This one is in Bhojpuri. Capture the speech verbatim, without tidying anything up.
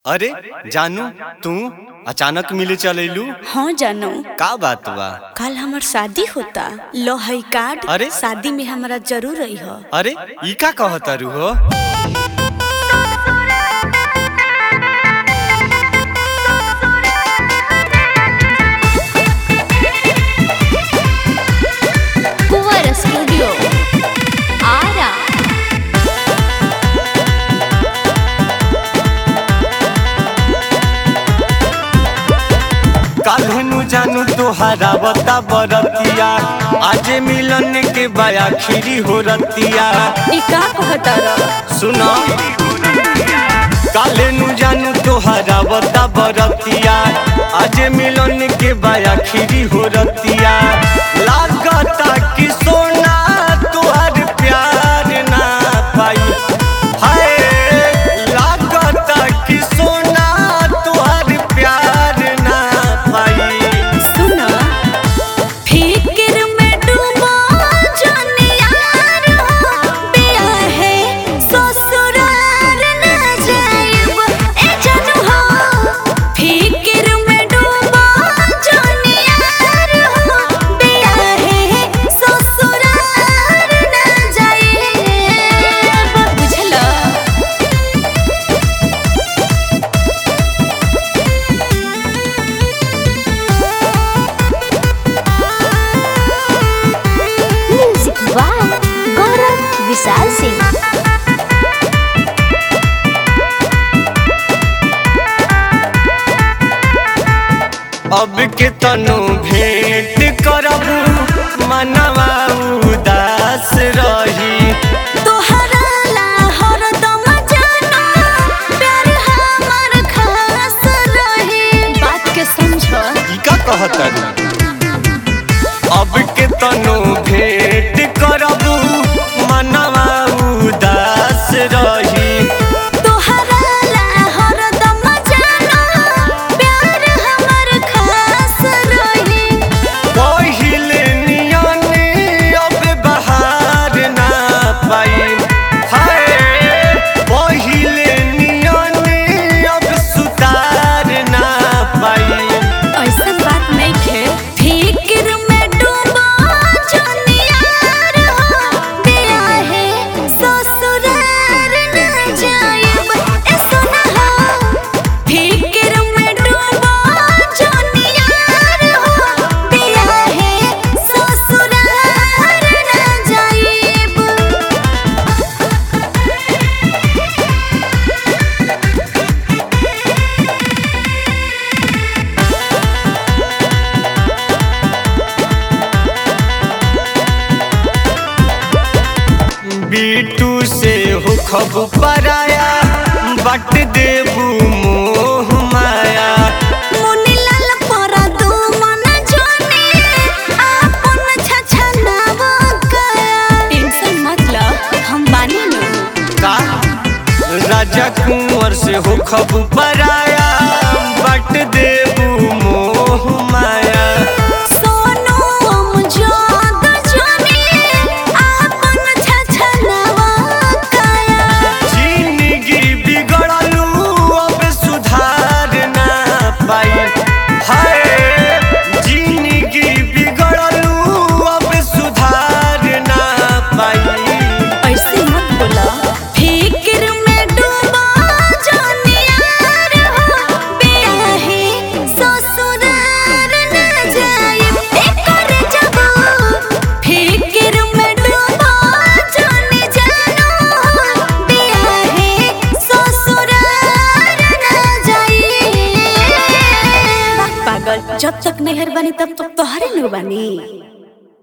अरे जानू तू अचानक मिले चलैलू। हाँ जानू, का बात बा? कल हमार शादी होता। लो हई कार्ड। अरे शादी में हमारा जरूर रही हो। अरे ई का कहतारू हो? कुंवर स्टूडियो आरा। काल्हनु जानू तोहरा बता बरतिया, आज मिलन के बया खीरी हो रतिया। ई का कहतारा? सुनो काल्हनु जानू तोहरा बता बरतिया, आज मिलन के बया खीरी हो रतिया। लागता कि सोना तोहर प्यार ना पाई, हाय लागता कि सोना तोहर प्यार ना पाई। सुना फिक्र में डूबा जाने यार हो, बिया है ससुराल ना जाइब ए जानू हो। फिक्र में डूबा जाने यार हो, बिया है ससुराल ना जाइब। बुझला? Music by Gaurav Vishal Singh. अब के तनु भेंट करबू, मनवा उदास रही। तोहरा ला हरदम जाना, प्यार हमार खास रही। बात के समझ। ई का कहतारू? अब के तनु भेंट करबू, मनवा उदास रही। तोहरा ला हरदम जाना, प्यार हमार खास रही। पहिले नियन अब बहार ना पाई, हाय पहिले नियन अब सुतार ना पाई। ऐसा बात नहीं है। फिक्र में डूबा जाने यार हो, बिया है ससुराल ना जाइब ए सोना हो। फिक्र में डूबा जाने यार हो, बिया है ससुराल ना जाइब। बीटू से हो खब पराया, बट देबू मोह माया। मुनीलाल परा दू मन जाने, आपन छछनाव गया। टेंशन मत लो, हम बानी नु। का राजा कुंवर से हो खब पराया, बट देबू मोह माया। सोनू हम जाद जाने, आपन छछनाव गया। जिंदगी बिगड़लू अब सुधार ना पाई, हाय जिंदगी बिगड़लू अब सुधार ना पाई। ऐसे मत बोला। फिक्र में डूबा जाने यार हो, बिया है ससुराल ना जाइब ए कर जबू। फिक्र में डूबा जाने जानो हो, बिया है ससुराल ना जाइब। पागल, जब तक नहीं बानी तब तक तोहरे नु बानी।